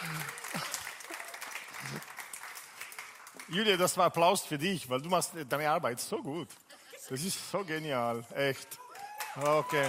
Julia, das war Applaus für dich, weil du machst deine Arbeit so gut. Das ist so genial, echt. Okay.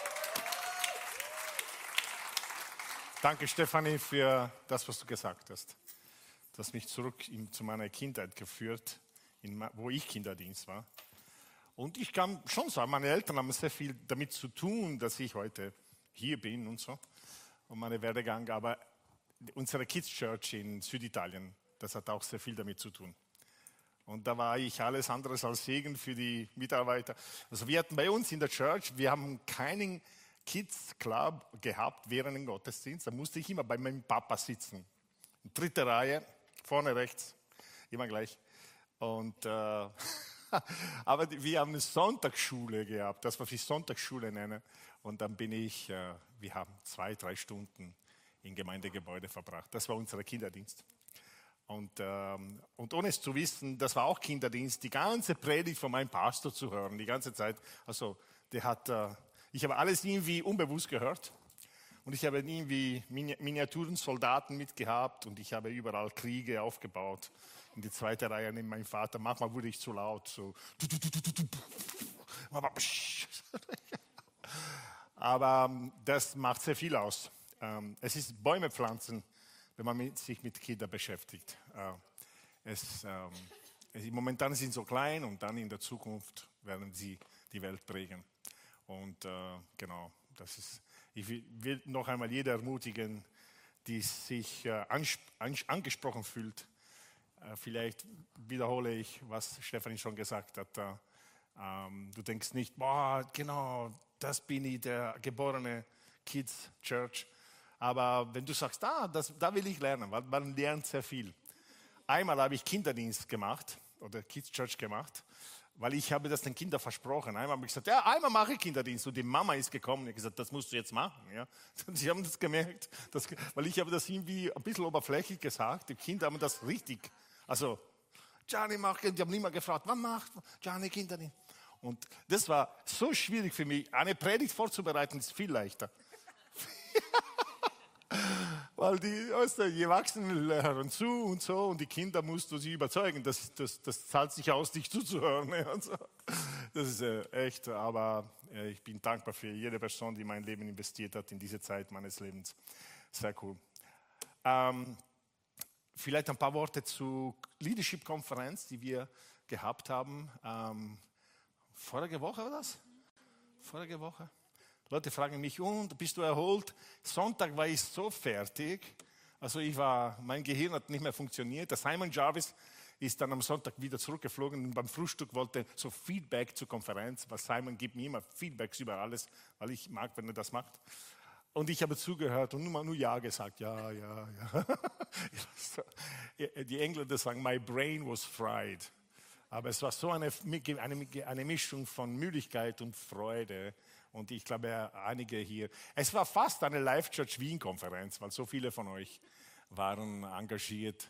Danke, Stefanie, für das, was du gesagt hast. Du hast mich zurück zu meiner Kindheit geführt, wo ich Kinderdienst war. Und ich kann schon sagen, meine Eltern haben sehr viel damit zu tun, dass ich heute hier bin und so. Und meine Werdegang, aber unsere Kids Church in Süditalien, das hat auch sehr viel damit zu tun. Und da war ich alles andere als Segen für die Mitarbeiter. Also wir hatten bei uns in der Church, wir haben keinen Kids Club gehabt während dem Gottesdienst. Da musste ich immer bei meinem Papa sitzen. Dritte Reihe, vorne rechts, immer gleich. Und aber wir haben eine Sonntagsschule gehabt, das was ich Sonntagsschule nenne. Und dann wir haben 2-3 Stunden im Gemeindegebäude verbracht. Das war unser Kinderdienst. Und ohne es zu wissen, das war auch Kinderdienst, die ganze Predigt von meinem Pastor zu hören, die ganze Zeit. Also ich habe alles irgendwie unbewusst gehört. Und ich habe irgendwie Miniaturen Soldaten mitgehabt und ich habe überall Kriege aufgebaut. In die zweite Reihe neben meinem Vater. Manchmal wurde ich zu laut, so. Aber das macht sehr viel aus. Es ist Bäume pflanzen, wenn man sich mit Kindern beschäftigt. Momentan sind sie so klein und dann in der Zukunft werden sie die Welt prägen. Und genau, ich will noch einmal jeder ermutigen, die sich angesprochen fühlt. Vielleicht wiederhole ich, was Stefanie schon gesagt hat. Du denkst nicht, boah, genau, das bin ich, der geborene Kids Church. Aber wenn du sagst, da will ich lernen, weil man lernt sehr viel. Einmal habe ich Kinderdienst gemacht oder Kids Church gemacht, weil ich habe das den Kindern versprochen. Einmal habe ich gesagt, ja, einmal mache ich Kinderdienst. Und die Mama ist gekommen und hat gesagt, das musst du jetzt machen. Ja. Und sie haben das gemerkt, weil ich habe das irgendwie ein bisschen oberflächlich gesagt. Die Kinder haben das richtig. Also, Gianni macht, die haben nicht mehr gefragt, wann macht Gianni Kinderdienst? Und das war so schwierig für mich. Eine Predigt vorzubereiten ist viel leichter. Weil die Erwachsenen hören zu und so und die Kinder musst du sie überzeugen, das zahlt sich aus, dich zuzuhören. Und so. Das ist echt, aber ich bin dankbar für jede Person, die mein Leben investiert hat in diese Zeit meines Lebens. Sehr cool. Vielleicht ein paar Worte zur Leadership-Konferenz, die wir gehabt haben. Vorige Woche war das? Vorige Woche? Leute fragen mich, und bist du erholt? Sonntag war ich so fertig. Also mein Gehirn hat nicht mehr funktioniert. Der Simon Jarvis ist dann am Sonntag wieder zurückgeflogen und beim Frühstück wollte so Feedback zur Konferenz, weil Simon gibt mir immer Feedbacks über alles, weil ich mag, wenn er das macht. Und ich habe zugehört und nur Ja gesagt. Ja. Die Engländer sagen, my brain was fried. Aber es war so eine Mischung von Müdigkeit und Freude. Und ich glaube, einige hier. Es war fast eine Life-Church Wien-Konferenz, weil so viele von euch waren engagiert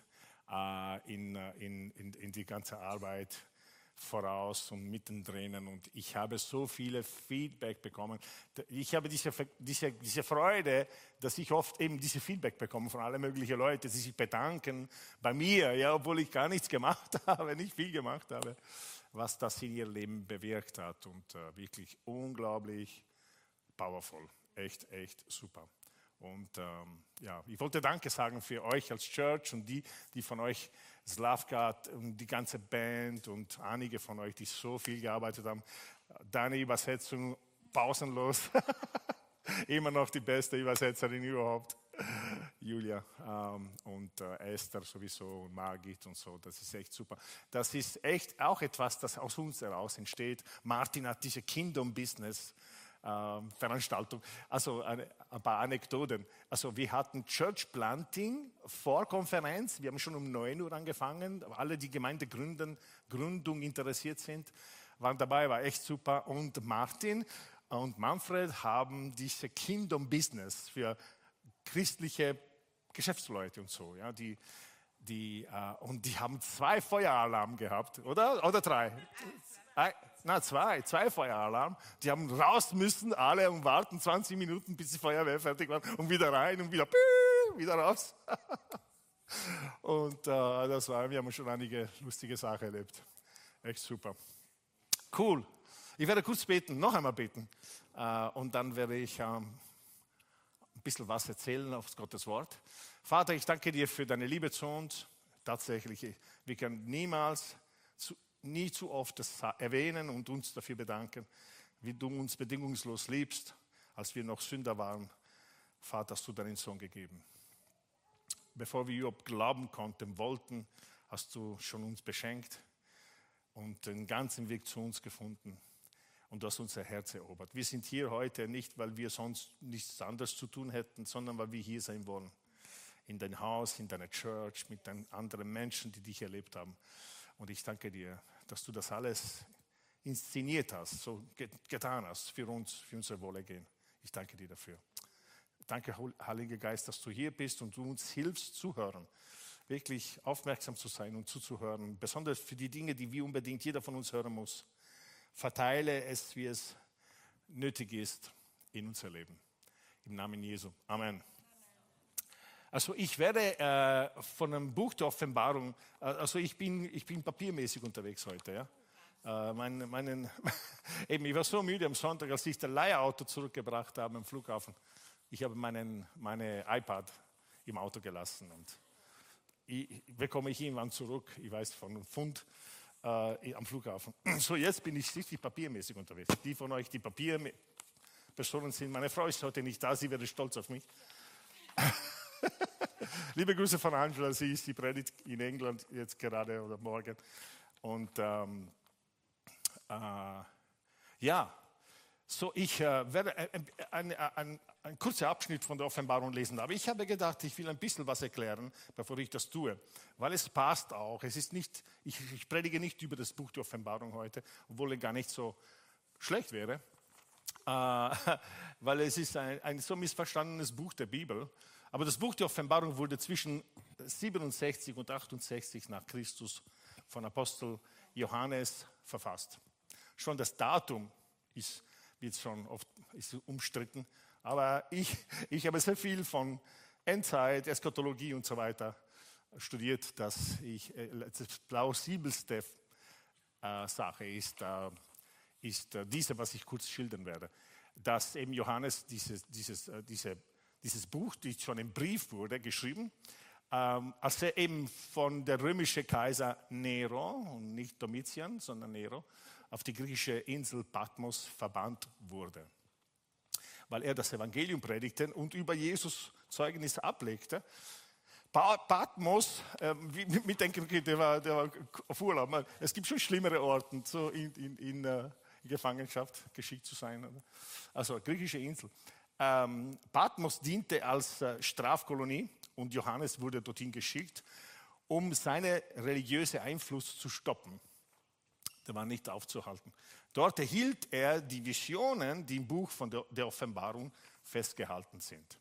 in die ganze Arbeit voraus und mittendrin. Und ich habe so viele Feedback bekommen. Ich habe diese Freude, dass ich oft eben diese Feedback bekomme von allen möglichen Leuten, die sich bedanken bei mir, ja, obwohl ich gar nichts gemacht habe, nicht viel gemacht habe, was das in ihr Leben bewirkt hat. Und wirklich unglaublich powerful. Echt super. Und ich wollte Danke sagen für euch als Church und die von euch, Slavgard und die ganze Band und einige von euch, die so viel gearbeitet haben. Deine Übersetzung pausenlos. Immer noch die beste Übersetzerin überhaupt. Julia und Esther sowieso und Margit und so, das ist echt super. Das ist echt auch etwas, das aus uns heraus entsteht. Martin hat diese Kingdom Business Veranstaltung. Also ein paar Anekdoten. Also wir hatten Church Planting vor Konferenz. Wir haben schon um 9 Uhr angefangen. Alle, die Gründung interessiert sind, waren dabei, war echt super. Und Martin und Manfred haben diese Kingdom Business für christliche Geschäftsleute und so. Ja, und die haben 2 Feueralarm gehabt, oder? Oder 3? Zwei Feueralarm. Die haben raus müssen, alle und warten 20 Minuten, bis die Feuerwehr fertig war und wieder rein und wieder wieder raus. Und wir haben schon einige lustige Sachen erlebt. Echt super. Cool. Ich werde kurz beten, noch einmal beten. Und dann werde ich ein bisschen was erzählen aus Gottes Wort. Vater, ich danke dir für deine Liebe zu uns. Tatsächlich, wir können nie zu oft das erwähnen und uns dafür bedanken, wie du uns bedingungslos liebst, als wir noch Sünder waren. Vater, hast du deinen Sohn gegeben. Bevor wir überhaupt glauben wollten, hast du schon uns beschenkt und den ganzen Weg zu uns gefunden. Und du hast unser Herz erobert. Wir sind hier heute nicht, weil wir sonst nichts anderes zu tun hätten, sondern weil wir hier sein wollen. In dein Haus, in deiner Church, mit den anderen Menschen, die dich erlebt haben. Und ich danke dir, dass du das alles inszeniert hast, so getan hast für uns, für unser Wohlergehen. Ich danke dir dafür. Danke, Heiliger Geist, dass du hier bist und du uns hilfst, zuhören. Wirklich aufmerksam zu sein und zuzuhören. Besonders für die Dinge, die wir unbedingt jeder von uns hören muss. Verteile es, wie es nötig ist, in unser Leben. Im Namen Jesu. Amen. Also ich werde von einem Buch der Offenbarung, also ich bin papiermäßig unterwegs heute. Ja? Eben, ich war so müde am Sonntag, als ich das Leihauto zurückgebracht habe am Flughafen. Ich habe meine iPad im Auto gelassen und bekomme ich irgendwann zurück, ich weiß, von einem Pfund am Flughafen. So, jetzt bin ich richtig papiermäßig unterwegs. Die von euch, die Papierpersonen sind, meine Frau ist heute nicht da, sie wäre stolz auf mich. Liebe Grüße von Angela, sie ist die Predigt in England jetzt gerade oder morgen. Und so ich werde einen kurzen Abschnitt von der Offenbarung lesen. Aber ich habe gedacht, ich will ein bisschen was erklären, bevor ich das tue. Weil es passt auch. Es ist nicht, ich predige nicht über das Buch der Offenbarung heute, obwohl es gar nicht so schlecht wäre. Weil es ist ein so missverstandenes Buch der Bibel. Aber das Buch der Offenbarung wurde zwischen 67 und 68 nach Christus von Apostel Johannes verfasst. Schon das Datum ist umstritten, aber ich habe sehr viel von Endzeit, Eschatologie und so weiter studiert, dass das plausibelste Sache ist diese, was ich kurz schildern werde, dass eben Johannes dieses Buch, das schon im Brief wurde, geschrieben, als er eben von der römischen Kaiser Nero, und nicht Domitian, sondern Nero, auf die griechische Insel Patmos verbannt wurde. Weil er das Evangelium predigte und über Jesus Zeugnis ablegte. Patmos, wir denken, okay, der war auf Urlaub. Es gibt schon schlimmere Orte, so in Gefangenschaft geschickt zu sein. Also griechische Insel. Patmos diente als Strafkolonie und Johannes wurde dorthin geschickt, um seinen religiösen Einfluss zu stoppen. Der war nicht aufzuhalten. Dort erhielt er die Visionen, die im Buch von der Offenbarung festgehalten sind.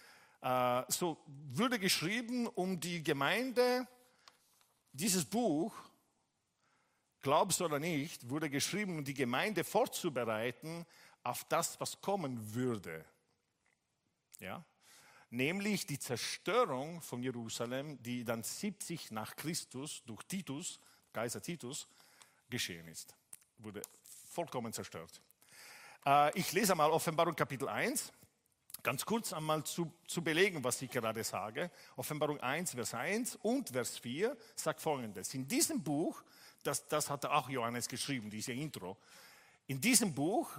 So wurde geschrieben, um die Gemeinde, dieses Buch, glaubst oder nicht, wurde geschrieben, um die Gemeinde vorzubereiten auf das, was kommen würde. Ja? Nämlich die Zerstörung von Jerusalem, die dann 70 nach Christus durch Titus, Kaiser Titus, geschehen ist. Wurde vollkommen zerstört. Ich lese einmal Offenbarung Kapitel 1, ganz kurz einmal zu belegen, was ich gerade sage. Offenbarung 1, Vers 1 und Vers 4 sagt Folgendes. In diesem Buch, das hat auch Johannes geschrieben, diese Intro, in diesem Buch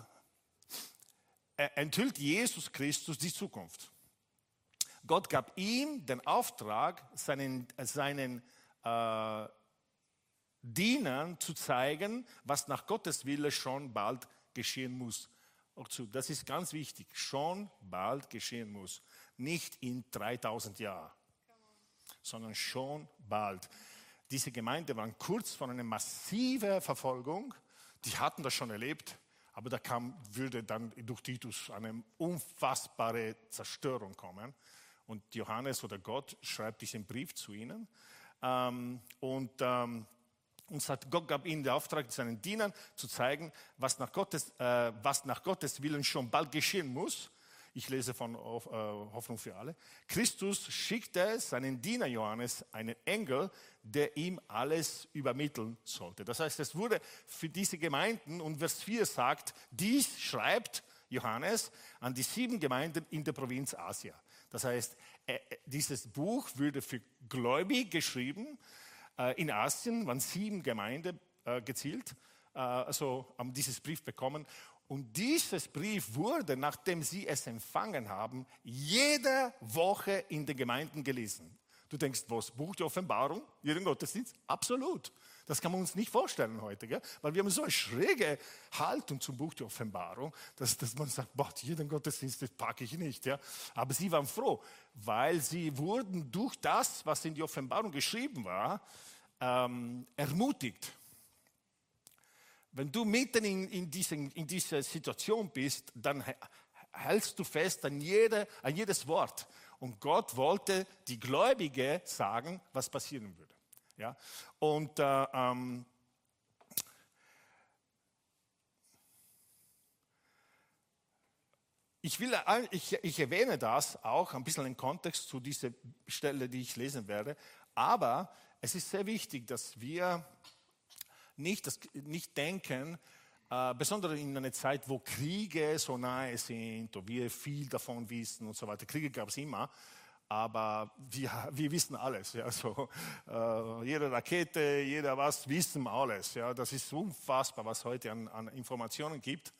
enthüllt Jesus Christus die Zukunft. Gott gab ihm den Auftrag, seinen Dienern zu zeigen, was nach Gottes Wille schon bald geschehen muss. Das ist ganz wichtig, schon bald geschehen muss. Nicht in 3000 Jahren, sondern schon bald. Diese Gemeinde war kurz vor einer massiven Verfolgung. Die hatten das schon erlebt, aber würde dann durch Titus eine unfassbare Zerstörung kommen. Und Johannes oder Gott schreibt diesen Brief zu ihnen. Und Gott gab ihnen den Auftrag, seinen Dienern zu zeigen, was nach Gottes Willen schon bald geschehen muss. Ich lese von Hoffnung für alle. Christus schickte seinen Diener Johannes, einen Engel, der ihm alles übermitteln sollte. Das heißt, es wurde für diese Gemeinden, und Vers 4 sagt, dies schreibt Johannes an die 7 Gemeinden in der Provinz Asia. Das heißt, dieses Buch wurde für Gläubige geschrieben. In Asien waren 7 Gemeinden gezielt, haben dieses Brief bekommen. Und dieses Brief wurde, nachdem sie es empfangen haben, jede Woche in den Gemeinden gelesen. Du denkst, was, Buch der Offenbarung? Jeden Gottesdienst? Absolut. Das kann man uns nicht vorstellen heute, gell? Weil wir haben so eine schräge Haltung zum Buch der Offenbarung, dass man sagt, boah, jeden Gottesdienst, das packe ich nicht. Ja? Aber sie waren froh, weil sie wurden durch das, was in die Offenbarung geschrieben war, ermutigt. Wenn du mitten in dieser Situation bist, dann hältst du fest an jedes Wort. Und Gott wollte die Gläubige sagen, was passieren würde. Ja? Und ich erwähne das auch ein bisschen im Kontext zu dieser Stelle, die ich lesen werde. Aber es ist sehr wichtig, dass wir nicht denken, besonders in einer Zeit, wo Kriege so nahe sind und wir viel davon wissen und so weiter. Kriege gab es immer, aber wir wissen alles. Ja, so, jede Rakete, jeder was, wissen alles. Ja, das ist unfassbar, was heute an Informationen gibt,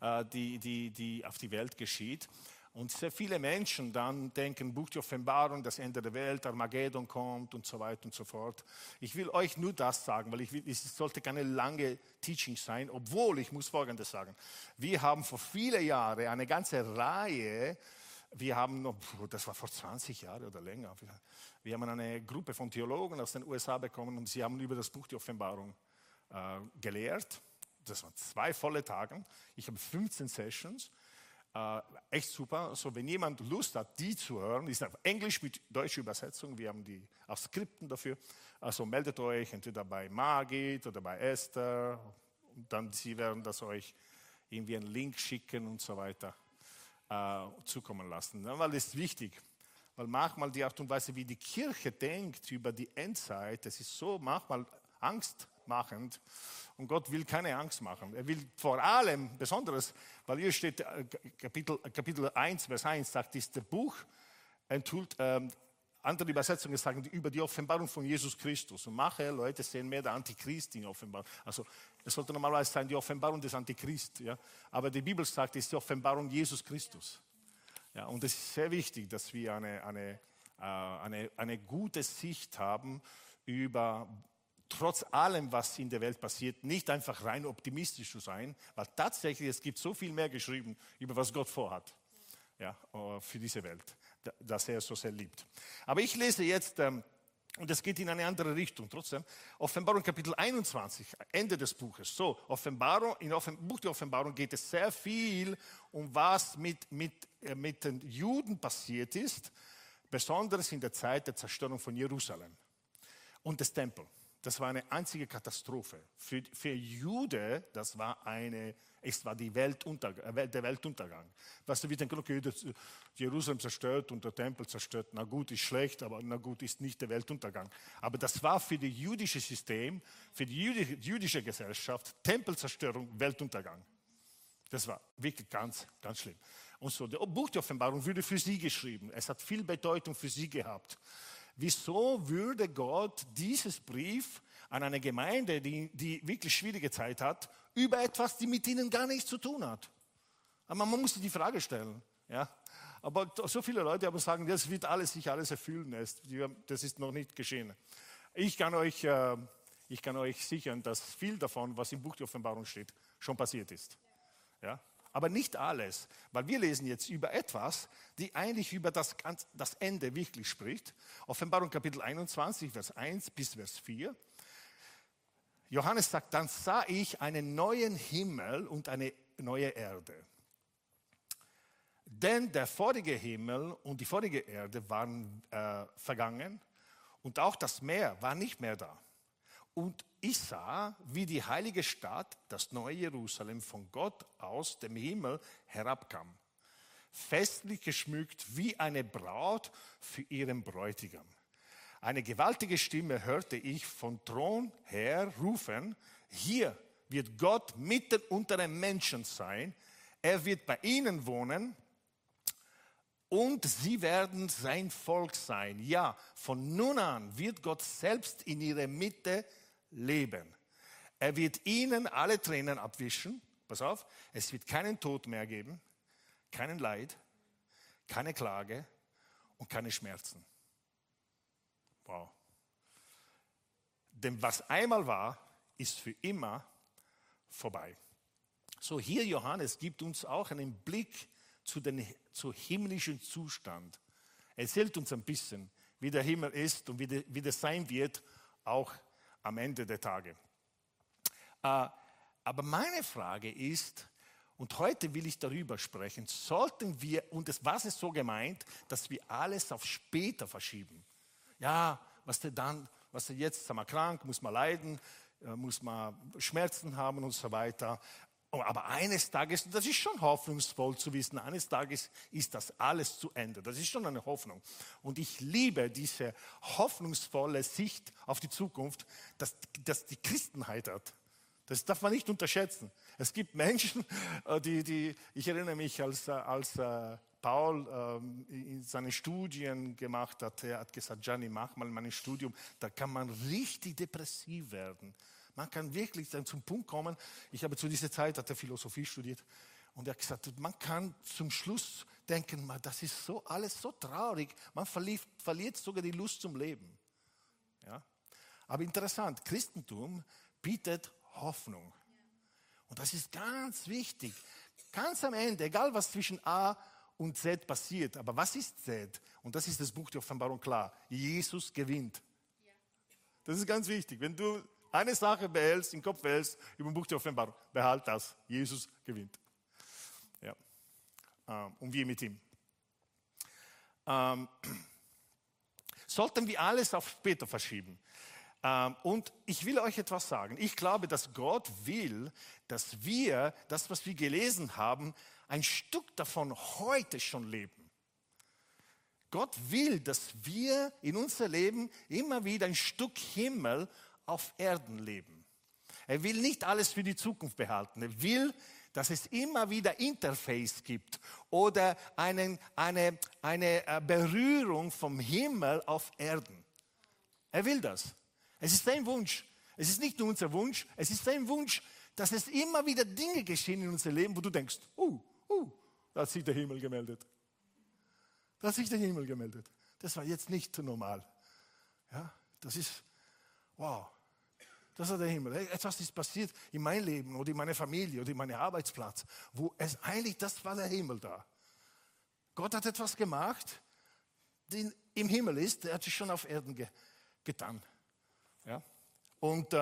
die auf die Welt geschieht. Und sehr viele Menschen dann denken, Buch der Offenbarung, das Ende der Welt, Armageddon kommt und so weiter und so fort. Ich will euch nur das sagen, weil es sollte keine lange Teaching sein, obwohl ich muss Folgendes sagen. Wir haben vor vielen Jahren eine ganze Reihe, das war vor 20 Jahren oder länger, wir haben eine Gruppe von Theologen aus den USA bekommen und sie haben über das Buch der Offenbarung gelehrt. Das waren 2 volle Tage. Ich habe 15 Sessions. Echt super. Also wenn jemand Lust hat, die zu hören, ist auf Englisch mit deutscher Übersetzung. Wir haben die auch Skripten dafür. Also meldet euch entweder bei Margit oder bei Esther. Und dann sie werden das euch irgendwie einen Link schicken und so weiter zukommen lassen. Ja, weil das ist wichtig. Weil manchmal die Art und Weise, wie die Kirche denkt über die Endzeit, das ist so manchmal angstmachend. Und Gott will keine Angst machen. Er will vor allem Besonderes, weil hier steht, Kapitel 1, Vers 1, sagt, ist das Buch enthüllt, andere Übersetzungen sagen, über die Offenbarung von Jesus Christus. Und manche Leute sehen mehr der Antichrist in der Offenbarung. Also es sollte normalerweise sein, die Offenbarung des Antichrist. Ja? Aber die Bibel sagt, es ist die Offenbarung Jesus Christus. Ja, und es ist sehr wichtig, dass wir eine gute Sicht haben über trotz allem, was in der Welt passiert, nicht einfach rein optimistisch zu sein, weil tatsächlich es gibt so viel mehr geschrieben, über was Gott vorhat, ja, für diese Welt, dass er so sehr liebt. Aber ich lese jetzt, und es geht in eine andere Richtung, trotzdem, Offenbarung Kapitel 21, Ende des Buches. So, im Buch der Offenbarung geht es sehr viel um was mit den Juden passiert ist, besonders in der Zeit der Zerstörung von Jerusalem und des Tempels. Das war eine einzige Katastrophe. Für Juden, es war der Weltuntergang. Weißt du, wir denken, okay, Jerusalem zerstört und der Tempel zerstört. Na gut, ist schlecht, aber na gut, ist nicht der Weltuntergang. Aber das war für das jüdische System, für die jüdische Gesellschaft, Tempelzerstörung, Weltuntergang. Das war wirklich ganz, ganz schlimm. Und so, das Buch der Offenbarung wurde für sie geschrieben. Es hat viel Bedeutung für sie gehabt. Wieso würde Gott dieses Brief an eine Gemeinde, die wirklich schwierige Zeit hat, über etwas, die mit ihnen gar nichts zu tun hat? Aber man muss sich die Frage stellen. Ja? Aber so viele Leute aber sagen, das wird sich alles erfüllen. Das ist noch nicht geschehen. Ich kann euch sichern, dass viel davon, was im Buch der Offenbarung steht, schon passiert ist. Ja? Aber nicht alles, weil wir lesen jetzt über etwas, die eigentlich über das Ende wirklich spricht. Offenbarung Kapitel 21, Vers 1 bis Vers 4. Johannes sagt, dann sah ich einen neuen Himmel und eine neue Erde. Denn der vorige Himmel und die vorige Erde waren vergangen und auch das Meer war nicht mehr da. Und ich sah, wie die heilige Stadt, das neue Jerusalem, von Gott aus dem Himmel herabkam. festlich geschmückt wie eine Braut für ihren Bräutigam. Eine gewaltige Stimme hörte ich vom Thron her rufen, hier wird Gott mitten unter den Menschen sein, er wird bei ihnen wohnen und sie werden sein Volk sein. Ja, von nun an wird Gott selbst in ihrer Mitte leben. Er wird ihnen alle Tränen abwischen. Pass auf, es wird keinen Tod mehr geben, keinen Leid, keine Klage und keine Schmerzen. Wow. Denn was einmal war, ist für immer vorbei. So, hier Johannes gibt uns auch einen Blick zu himmlischen Zustand. Er erzählt uns ein bisschen, wie der Himmel ist und wie das sein wird, auch am Ende der Tage. Aber meine Frage ist, und heute will ich darüber sprechen, sollten wir, und was ist so gemeint, dass wir alles auf später verschieben? Ja, was jetzt, sind wir krank, muss man leiden, muss man Schmerzen haben und so weiter. Aber eines Tages, das ist schon hoffnungsvoll zu wissen, eines Tages ist das alles zu Ende. Das ist schon eine Hoffnung. Und ich liebe diese hoffnungsvolle Sicht auf die Zukunft, dass die Christenheit hat. Das darf man nicht unterschätzen. Es gibt Menschen, ich erinnere mich, als Paul seine Studien gemacht hat, er hat gesagt, Gianni, mach mal mein Studium, da kann man richtig depressiv werden. Man kann wirklich dann zum Punkt kommen, ich habe zu dieser Zeit, hat er Philosophie studiert, und er hat gesagt, man kann zum Schluss denken, das ist so alles so traurig, man verliert sogar die Lust zum Leben. Ja? Aber interessant, Christentum bietet Hoffnung. Und das ist ganz wichtig. Ganz am Ende, egal was zwischen A und Z passiert, aber was ist Z? Und das ist das Buch der Offenbarung klar. Jesus gewinnt. Das ist ganz wichtig. Wenn du eine Sache behältst, im Kopf behältst, über dem Buch der Offenbarung, behalt das. Jesus gewinnt. Ja. Und wir mit ihm. Sollten wir alles auf später verschieben? Und ich will euch etwas sagen. Ich glaube, dass Gott will, dass wir das, was wir gelesen haben, ein Stück davon heute schon leben. Gott will, dass wir in unser Leben immer wieder ein Stück Himmel auf Erden leben. Er will nicht alles für die Zukunft behalten. Er will, dass es immer wieder Interface gibt oder eine Berührung vom Himmel auf Erden. Er will das. Es ist sein Wunsch. Es ist nicht nur unser Wunsch, es ist sein Wunsch, dass es immer wieder Dinge geschehen in unserem Leben, wo du denkst, da hat sich der Himmel gemeldet. Da hat sich der Himmel gemeldet. Das war jetzt nicht normal. Ja, das ist, wow, das war der Himmel. Etwas ist passiert in meinem Leben oder in meiner Familie oder in meinem Arbeitsplatz, wo es eigentlich, das war der Himmel da. Gott hat etwas gemacht, den im Himmel ist, der hat sich schon auf Erden getan. Ja? Und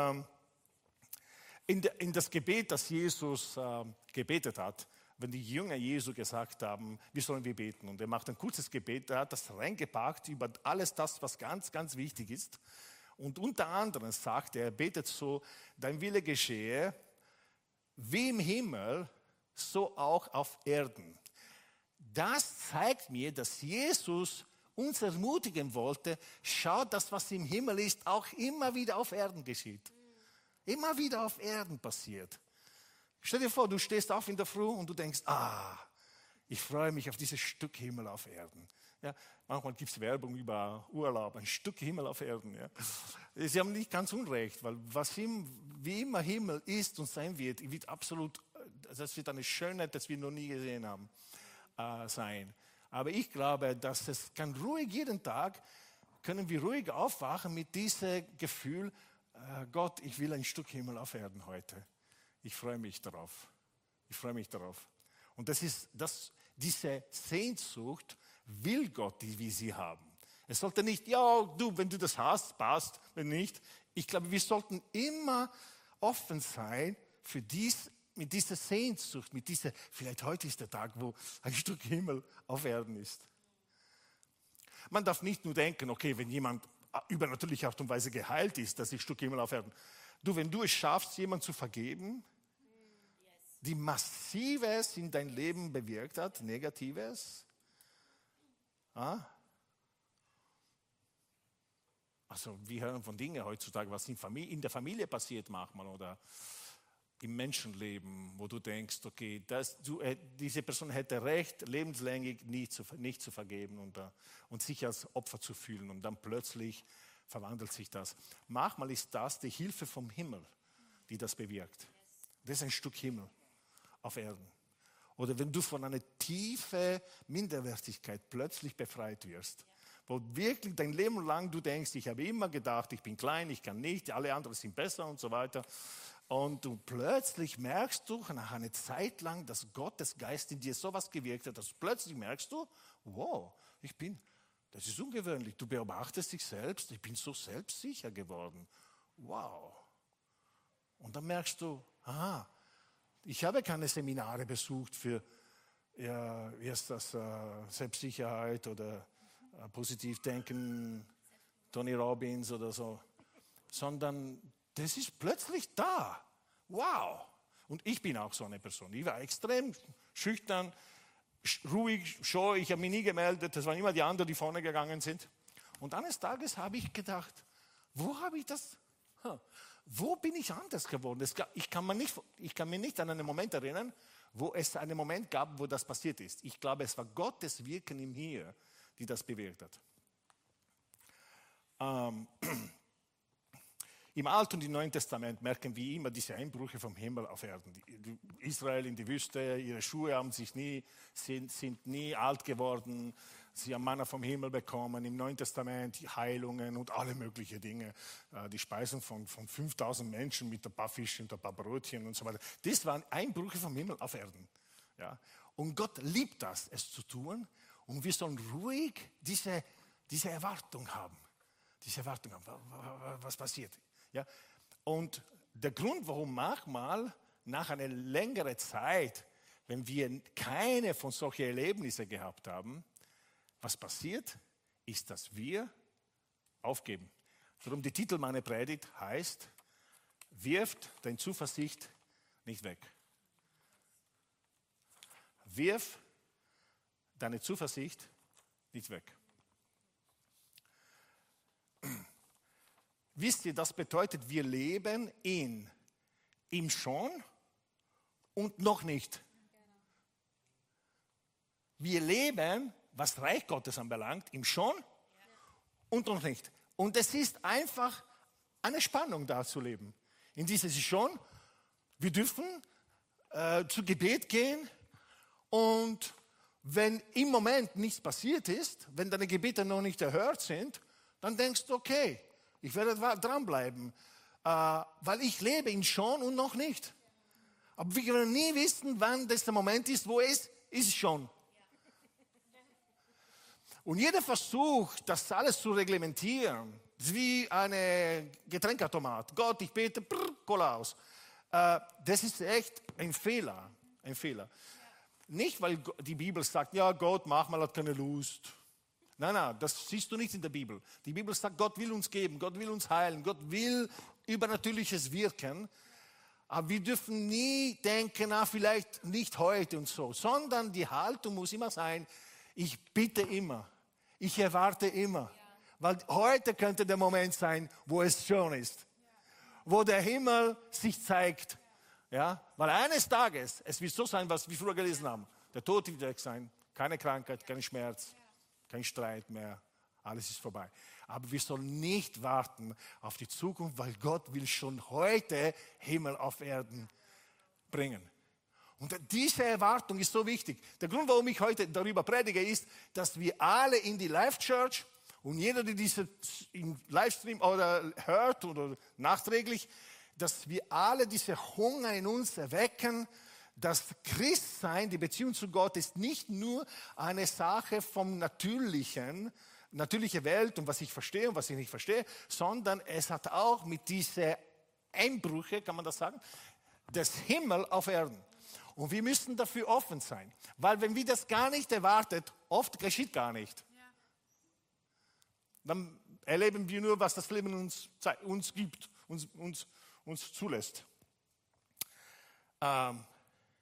in das Gebet, das Jesus gebetet hat, wenn die Jünger Jesu gesagt haben, wie sollen wir beten? Und er macht ein kurzes Gebet, er hat das reingepackt über alles das, was ganz, ganz wichtig ist. Und unter anderem sagt er betet so, dein Wille geschehe, wie im Himmel, so auch auf Erden. Das zeigt mir, dass Jesus uns ermutigen wollte, schaut, das, was im Himmel ist, auch immer wieder auf Erden geschieht. Immer wieder auf Erden passiert. Stell dir vor, du stehst auf in der Früh und du denkst, ich freue mich auf dieses Stück Himmel auf Erden. Ja, manchmal gibt es Werbung über Urlaub, ein Stück Himmel auf Erden. Ja. Sie haben nicht ganz unrecht, weil wie immer Himmel ist und sein wird absolut, das wird eine Schönheit, das wir noch nie gesehen haben, sein. Aber ich glaube, dass es kann ruhig jeden Tag, können wir ruhig aufwachen mit diesem Gefühl, Gott, ich will ein Stück Himmel auf Erden heute. Ich freue mich darauf. Ich freue mich darauf. Und diese Sehnsucht will Gott, die wir sie haben. Es sollte nicht, wenn du das hast, passt, wenn nicht. Ich glaube, wir sollten immer offen sein für mit dieser Sehnsucht, vielleicht heute ist der Tag, wo ein Stück Himmel auf Erden ist. Man darf nicht nur denken, okay, wenn jemand übernatürliche Art und Weise geheilt ist, dass ich ein Stück Himmel auf Erden. Du, wenn du es schaffst, jemanden zu vergeben, die Massives in dein Leben bewirkt hat, Negatives? Also wir hören von Dingen heutzutage, was in der Familie passiert manchmal oder im Menschenleben, wo du denkst, okay, diese Person hätte recht, lebenslänglich nicht zu vergeben und sich als Opfer zu fühlen. Und dann plötzlich verwandelt sich das. Manchmal ist das die Hilfe vom Himmel, die das bewirkt. Das ist ein Stück Himmel auf Erden. Oder wenn du von einer tiefen Minderwertigkeit plötzlich befreit wirst, wo wirklich dein Leben lang du denkst, ich habe immer gedacht, ich bin klein, ich kann nicht, alle anderen sind besser und so weiter. Und du plötzlich merkst du nach einer Zeit lang, dass Gottes Geist in dir sowas gewirkt hat, dass plötzlich merkst du, wow, das ist ungewöhnlich. Du beobachtest dich selbst, ich bin so selbstsicher geworden. Wow. Und dann merkst du, ich habe keine Seminare besucht für, wie ist das, Selbstsicherheit oder Positivdenken, Tony Robbins oder so, sondern das ist plötzlich da. Wow. Und ich bin auch so eine Person. Ich war extrem schüchtern, ruhig, scheu. Ich habe mich nie gemeldet. Das waren immer die anderen, die vorne gegangen sind. Und eines Tages habe ich gedacht, wo habe ich das? Wo bin ich anders geworden? Ich kann mich nicht an einen Moment erinnern, wo es einen Moment gab, wo das passiert ist. Ich glaube, es war Gottes Wirken im Hier, die das bewirkt hat. Im Alten und im Neuen Testament merken wir immer diese Einbrüche vom Himmel auf Erden. Israel in die Wüste, ihre Schuhe sind nie alt geworden. Sie haben Manna vom Himmel bekommen. Im Neuen Testament Heilungen und alle möglichen Dinge. Die Speisung von 5000 Menschen mit ein paar Fischen und ein paar Brötchen und so weiter. Das waren Einbrüche vom Himmel auf Erden. Ja? Und Gott liebt das, es zu tun. Und wir sollen ruhig diese Erwartung haben. Was passiert. Ja? Und der Grund, warum manchmal nach einer längeren Zeit, wenn wir keine von solchen Erlebnissen gehabt haben, was passiert, ist, dass wir aufgeben. Darum der Titel meiner Predigt heißt, wirft deine Zuversicht nicht weg. Wirf deine Zuversicht nicht weg. Wisst ihr, das bedeutet, wir leben im Schon und noch nicht. Wir leben, was Reich Gottes anbelangt, im Schon und noch nicht. Und es ist einfach eine Spannung da zu leben. In dieses Schon, wir dürfen zu Gebet gehen und wenn im Moment nichts passiert ist, wenn deine Gebete noch nicht erhört sind, dann denkst du, okay, ich werde dranbleiben, weil ich lebe in Schon und noch nicht. Aber wir können nie wissen, wann das der Moment ist, wo es ist schon. Und jeder Versuch, das alles zu reglementieren, ist wie ein Getränkautomat. Gott, ich bete, Cola aus. Das ist echt ein Fehler. Ein Fehler. Nicht, weil die Bibel sagt, ja Gott, manchmal hat keine Lust. Nein, das siehst du nicht in der Bibel. Die Bibel sagt, Gott will uns geben, Gott will uns heilen, Gott will Übernatürliches wirken. Aber wir dürfen nie denken, vielleicht nicht heute und so, sondern die Haltung muss immer sein, ich bitte immer, ich erwarte immer. Weil heute könnte der Moment sein, wo es schon ist. Wo der Himmel sich zeigt. Ja? Weil eines Tages, es wird so sein, was wir früher gelesen haben. Der Tod wird weg sein, keine Krankheit, kein Schmerz. Kein Streit mehr, alles ist vorbei. Aber wir sollen nicht warten auf die Zukunft, weil Gott will schon heute Himmel auf Erden bringen. Und diese Erwartung ist so wichtig. Der Grund, warum ich heute darüber predige, ist, dass wir alle in die Life Church und jeder, der diese im Livestream oder hört oder nachträglich, dass wir alle diese Hunger in uns erwecken. Das Christsein, die Beziehung zu Gott, ist nicht nur eine Sache vom natürliche Welt und was ich verstehe und was ich nicht verstehe, sondern es hat auch mit diesen Einbrüche, kann man das sagen, des Himmel auf Erden. Und wir müssen dafür offen sein, weil wenn wir das gar nicht erwartet, oft geschieht gar nicht. Dann erleben wir nur, was das Leben uns gibt, uns zulässt.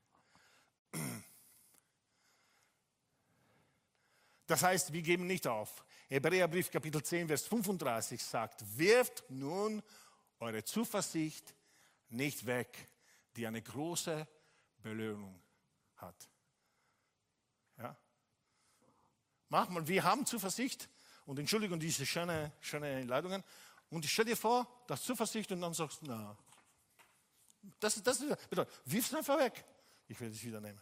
Das heißt, wir geben nicht auf. Hebräerbrief Kapitel 10, Vers 35 sagt, wirft nun eure Zuversicht nicht weg, die eine große Belohnung hat. Ja? Mach mal, wir haben Zuversicht und Entschuldigung, diese schöne Leitungen. Und ich stell dir vor, das Zuversicht und dann sagst du, na, das bedeutet, wirf es einfach weg. Ich werde es wieder nehmen.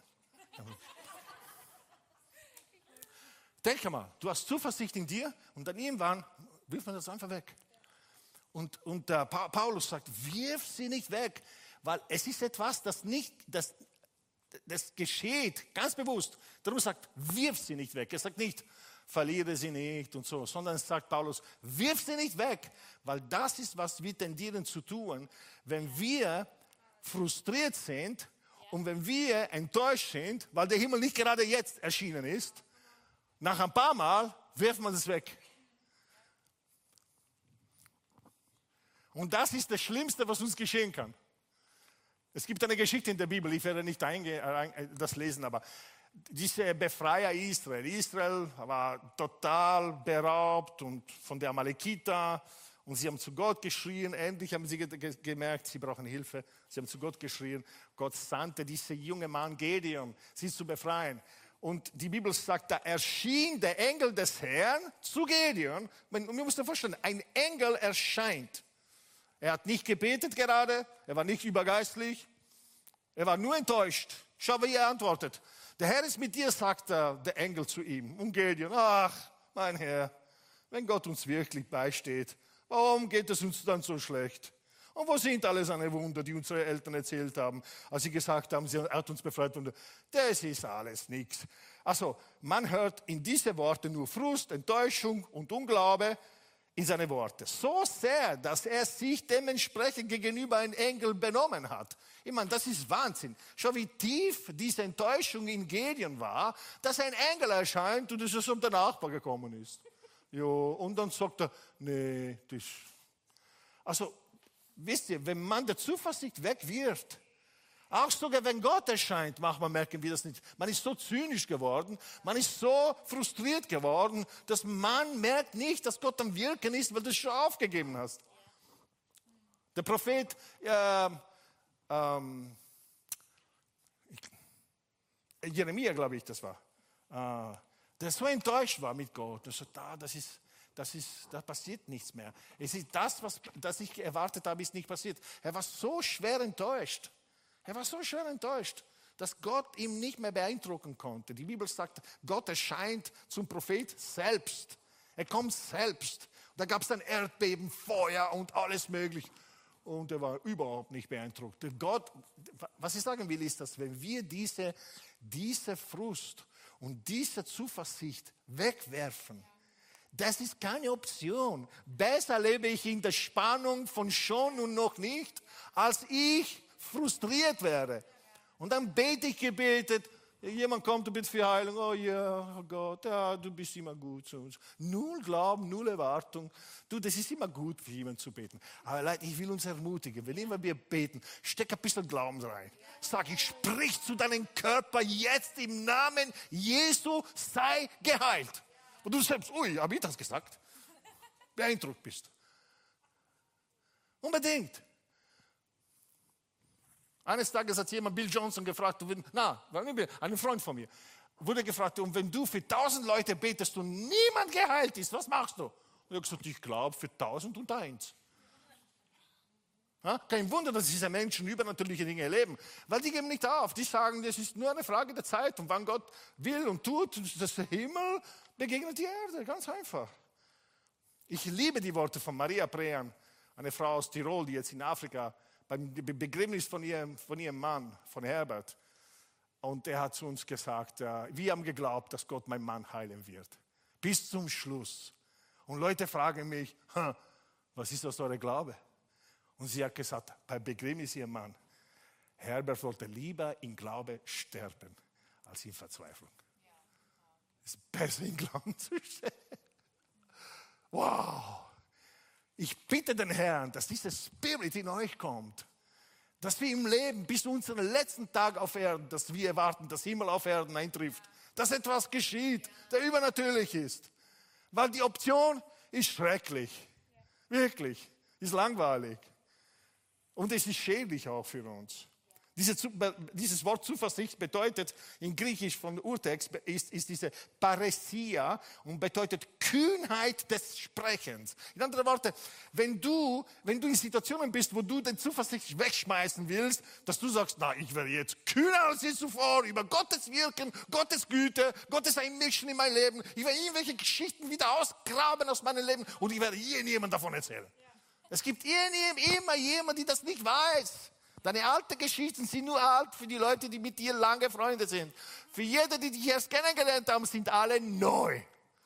Denke mal, du hast Zuversicht in dir und dann irgendwann wirft man das einfach weg. Und Paulus sagt, wirf sie nicht weg, weil es ist etwas, das geschieht, ganz bewusst. Darum sagt, wirf sie nicht weg. Er sagt nicht, verliere sie nicht und so, sondern es sagt Paulus, wirf sie nicht weg, weil das ist, was wir tendieren zu tun, wenn wir frustriert sind und wenn wir enttäuscht sind, weil der Himmel nicht gerade jetzt erschienen ist. Nach ein paar Mal wirft man es weg. Und das ist das Schlimmste, was uns geschehen kann. Es gibt eine Geschichte in der Bibel, ich werde nicht das lesen, aber diese Befreier Israel. Israel war total beraubt und von der Amalekiter und sie haben zu Gott geschrien. Endlich haben sie gemerkt, sie brauchen Hilfe. Sie haben zu Gott geschrien. Gott sandte diesen jungen Mann Gedeon, sie zu befreien. Und die Bibel sagt, da erschien der Engel des Herrn zu Gedeon. Man muss sich vorstellen, ein Engel erscheint. Er hat nicht gebetet gerade, er war nicht übergeistlich, er war nur enttäuscht. Schau, wie er antwortet. Der Herr ist mit dir, sagt der Engel zu ihm. Und Gedeon, ach, mein Herr, wenn Gott uns wirklich beisteht, warum geht es uns dann so schlecht? Und wo sind alle seine Wunder, die unsere Eltern erzählt haben, als sie gesagt haben, er hat uns befreit? Und das ist alles nichts. Also, man hört in diese Worte nur Frust, Enttäuschung und Unglaube in seine Worte. So sehr, dass er sich dementsprechend gegenüber einem Engel benommen hat. Ich meine, das ist Wahnsinn. Schau, wie tief diese Enttäuschung in Gedeon war, dass ein Engel erscheint und es ist um den Nachbar gekommen ist. Jo, und dann sagt er, nee, das... Also, wisst ihr, wenn man die Zuversicht wegwirft, auch sogar wenn Gott erscheint, manchmal merken wir das nicht. Man ist so zynisch geworden, man ist so frustriert geworden, dass man merkt nicht, dass Gott am Wirken ist, weil du es schon aufgegeben hast. Der Prophet Jeremia, glaube ich, das war, der so enttäuscht war mit Gott. Er sagt, da passiert nichts mehr. Es ist das ich erwartet habe, ist nicht passiert. Er war so schwer enttäuscht. Dass Gott ihn nicht mehr beeindrucken konnte. Die Bibel sagt, Gott erscheint zum Prophet selbst. Er kommt selbst. Da gab es dann Erdbeben, Feuer und alles mögliche. Und er war überhaupt nicht beeindruckt. Gott, was ich sagen will, ist, dass wenn wir diese Frust und diese Zuversicht wegwerfen, das ist keine Option. Besser lebe ich in der Spannung von schon und noch nicht, als ich frustriert wäre. Und dann bete ich gebetet, jemand kommt und bittet für Heilung, oh ja, oh Gott, ja, du bist immer gut zu uns. Null Glauben, null Erwartung. Du, das ist immer gut, für jemanden zu beten. Aber Leute, ich will uns ermutigen, wenn immer wir beten, steck ein bisschen Glauben rein. Sag, ich sprich zu deinem Körper jetzt im Namen Jesu, sei geheilt. Und du selbst, ui, habe ich das gesagt? Beeindruckt bist. Unbedingt. Eines Tages hat jemand Bill Johnson gefragt, ein Freund von mir, wurde gefragt, und wenn du für 1000 Leute betest und niemand geheilt ist, was machst du? Und er hat gesagt, ich glaube für 1001. Ja, kein Wunder, dass diese Menschen übernatürliche Dinge erleben, weil die geben nicht auf. Die sagen, das ist nur eine Frage der Zeit und wann Gott will und tut, dass der Himmel begegnet die Erde, ganz einfach. Ich liebe die Worte von Maria Prean, eine Frau aus Tirol, die jetzt in Afrika beim Begräbnis von ihrem Mann, von Herbert, und er hat zu uns gesagt, wir haben geglaubt, dass Gott meinen Mann heilen wird. Bis zum Schluss. Und Leute fragen mich, was ist das eure Glaube? Und sie hat gesagt, beim Begräbnis ihr Mann, Herbert wollte lieber in Glaube sterben, als in Verzweiflung. Es ist besser, in Glauben zu sterben. Wow! Ich bitte den Herrn, dass dieser Spirit in euch kommt, dass wir im Leben bis zu unserem letzten Tag auf Erden, dass wir erwarten, dass Himmel auf Erden eintrifft. Dass etwas geschieht, der übernatürlich ist. Weil die Option ist schrecklich. Wirklich. Ist langweilig. Und es ist schädlich auch für uns. Dieses Wort Zuversicht bedeutet, in Griechisch vom Urtext, ist diese Paresia und bedeutet Kühnheit des Sprechens. In anderen Worten, wenn du in Situationen bist, wo du den Zuversicht wegschmeißen willst, dass du sagst, na, ich werde jetzt kühner als je zuvor über Gottes Wirken, Gottes Güte, Gottes Einmischen in mein Leben. Ich werde irgendwelche Geschichten wieder ausgraben aus meinem Leben und ich werde jemandem davon erzählen. Es gibt immer jemand, der das nicht weiß. Deine alten Geschichten sind nur alt für die Leute, die mit dir lange Freunde sind. Für jede, die dich erst kennengelernt haben, sind alle neu.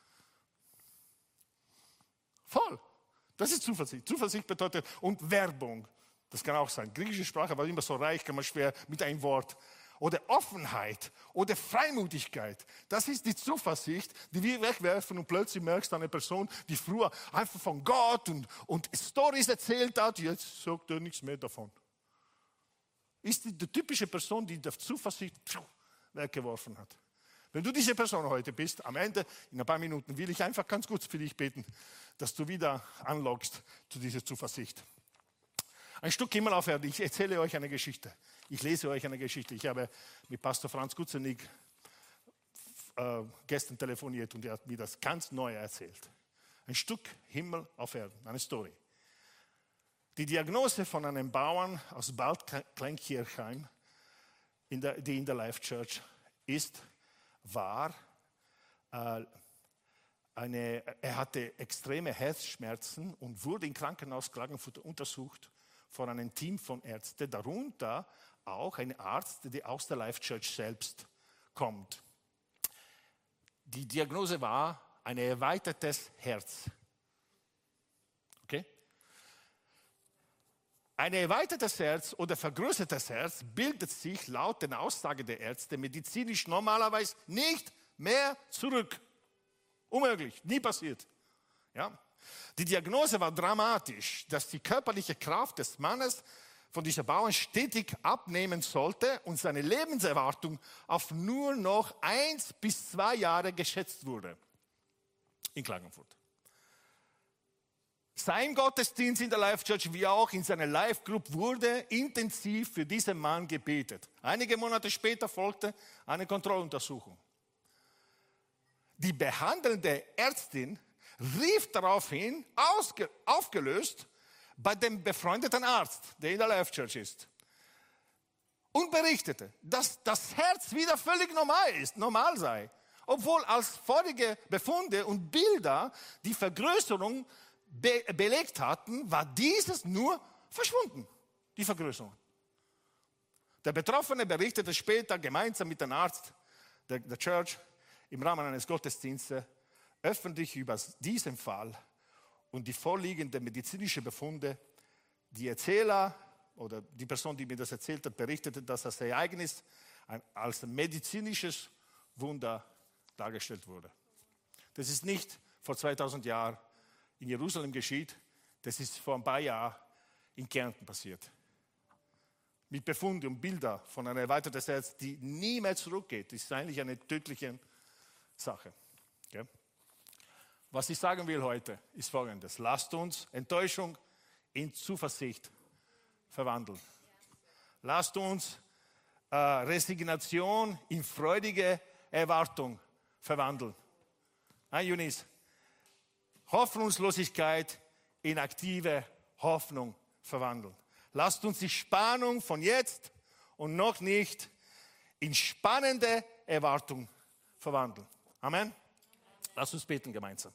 Voll. Das ist Zuversicht. Zuversicht bedeutet, und Werbung, das kann auch sein. Griechische Sprache war immer so reich, kann man schwer mit einem Wort. Oder Offenheit oder Freimutigkeit. Das ist die Zuversicht, die wir wegwerfen und plötzlich merkst du eine Person, die früher einfach von Gott und Storys erzählt hat, jetzt sagt er nichts mehr davon. Ist die typische Person, die die Zuversicht weggeworfen hat. Wenn du diese Person heute bist, am Ende, in ein paar Minuten, will ich einfach ganz kurz für dich beten, dass du wieder anlockst zu dieser Zuversicht. Ein Stück Himmel auf Erden. Ich erzähle euch eine Geschichte. Ich lese euch eine Geschichte. Ich habe mit Pastor Franz Gutzenig gestern telefoniert und er hat mir das ganz neu erzählt. Ein Stück Himmel auf Erden, eine Story. Die Diagnose von einem Bauern aus Bad Kleinkirchheim, die in der Life Church war, er hatte extreme Herzschmerzen und wurde im Krankenhaus Klagenfurt untersucht von einem Team von Ärzten, darunter auch ein Arzt, der aus der Life Church selbst kommt. Die Diagnose war ein erweitertes Herz. Okay? Ein erweitertes Herz oder vergrößertes Herz bildet sich laut den Aussagen der Ärzte medizinisch normalerweise nicht mehr zurück. Unmöglich, nie passiert. Ja? Die Diagnose war dramatisch, dass die körperliche Kraft des Mannes von dieser Bauern stetig abnehmen sollte und seine Lebenserwartung auf nur noch 1 bis 2 Jahre geschätzt wurde in Klagenfurt. Sein Gottesdienst in der Life Church wie auch in seiner Life Group wurde intensiv für diesen Mann gebetet. Einige Monate später folgte eine Kontrolluntersuchung. Die behandelnde Ärztin rief daraufhin aufgelöst bei dem befreundeten Arzt, der in der Life Church ist, und berichtete, dass das Herz wieder völlig normal sei, obwohl als vorige Befunde und Bilder die Vergrößerung belegt hatten, war dieses nur verschwunden, die Vergrößerung. Der Betroffene berichtete später gemeinsam mit dem Arzt der Church im Rahmen eines Gottesdienstes öffentlich über diesen Fall und die vorliegenden medizinischen Befunde. Die Erzähler oder die Person, die mir das erzählt hat, berichtete, dass das Ereignis als medizinisches Wunder dargestellt wurde. Das ist nicht vor 2000 Jahren in Jerusalem geschieht, das ist vor ein paar Jahren in Kärnten passiert. Mit Befunden und Bildern von einer erweiterten Herz, die nie mehr zurückgeht. Das ist eigentlich eine tödliche Sache. Okay? Was ich sagen will heute, ist Folgendes. Lasst uns Enttäuschung in Zuversicht verwandeln. Lasst uns Resignation in freudige Erwartung verwandeln. Eunice, Hoffnungslosigkeit in aktive Hoffnung verwandeln. Lasst uns die Spannung von jetzt und noch nicht in spannende Erwartung verwandeln. Amen. Lasst uns beten gemeinsam.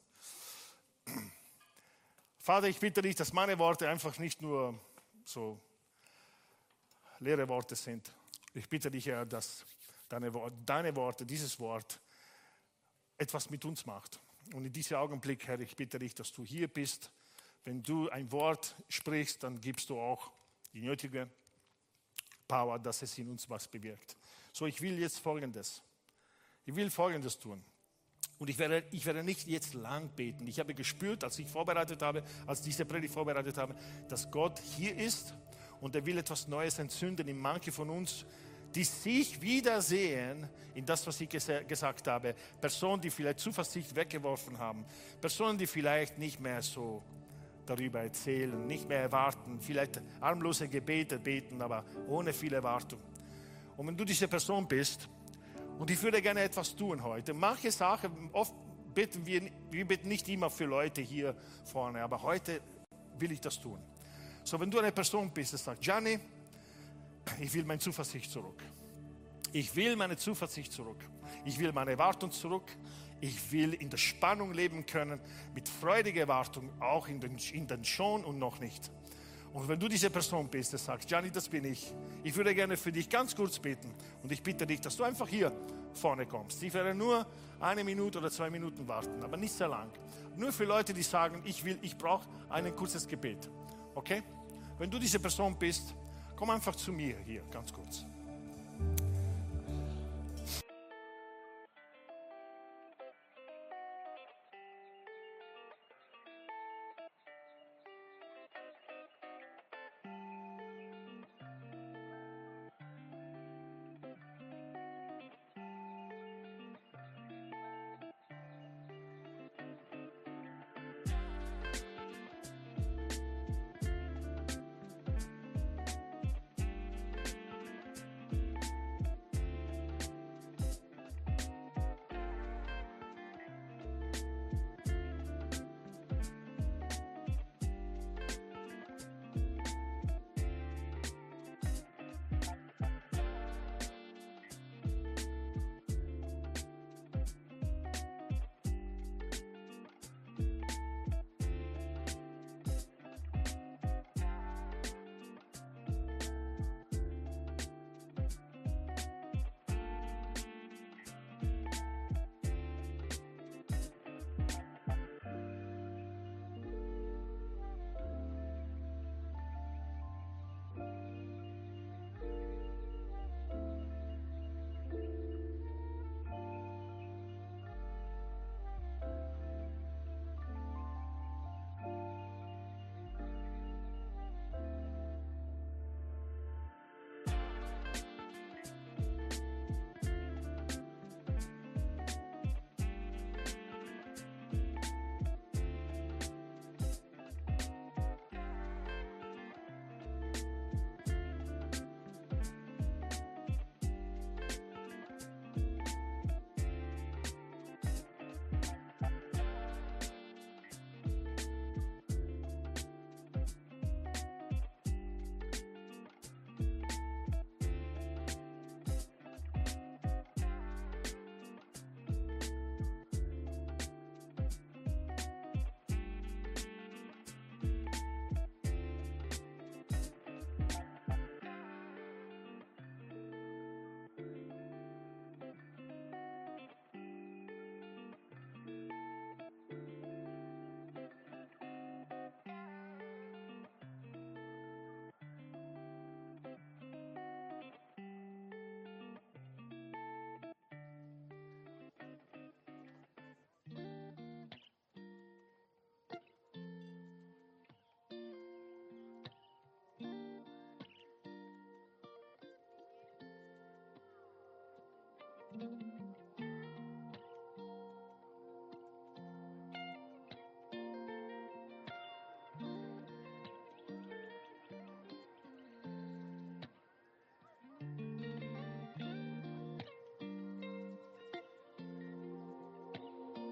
Vater, ich bitte dich, dass meine Worte einfach nicht nur so leere Worte sind. Ich bitte dich, Herr, dass deine Worte, dieses Wort etwas mit uns macht. Und in diesem Augenblick, Herr, ich bitte dich, dass du hier bist. Wenn du ein Wort sprichst, dann gibst du auch die nötige Power, dass es in uns was bewirkt. So, ich will jetzt Folgendes. Ich will Folgendes tun. Und ich werde nicht jetzt lang beten. Ich habe gespürt, als ich diese Predigt vorbereitet habe, dass Gott hier ist und er will etwas Neues entzünden in manche von uns, die sich wiedersehen in das, was ich gesagt habe. Personen, die vielleicht Zuversicht weggeworfen haben. Personen, die vielleicht nicht mehr so darüber erzählen, nicht mehr erwarten, vielleicht armlose Gebete beten, aber ohne viel Erwartung. Und wenn du diese Person bist, und ich würde gerne etwas tun heute. Manche Sachen, oft beten wir beten nicht immer für Leute hier vorne, aber heute will ich das tun. So, wenn du eine Person bist, die sagt, Gianni, ich will meine Zuversicht zurück. Ich will meine Zuversicht zurück. Ich will meine Erwartung zurück. Ich will in der Spannung leben können, mit freudiger Erwartung, auch in den schon und noch nicht. Und wenn du diese Person bist, die sagt, Gianni, das bin ich. Ich würde gerne für dich ganz kurz beten. Und ich bitte dich, dass du einfach hier vorne kommst. Ich werde nur 1 Minute oder 2 Minuten warten, aber nicht sehr lang. Nur für Leute, die sagen, ich brauche ein kurzes Gebet. Okay? Wenn du diese Person bist, komm einfach zu mir hier, ganz kurz.